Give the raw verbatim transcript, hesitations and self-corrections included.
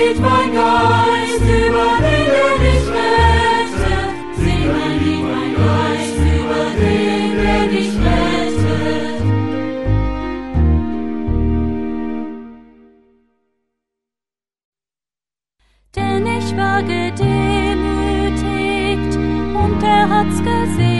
lied mein Geist über den, der dich rettet. Sing ein Lied mein Geist über den, der dich rettet. Denn ich war gedemütigt und er hat's gesehen.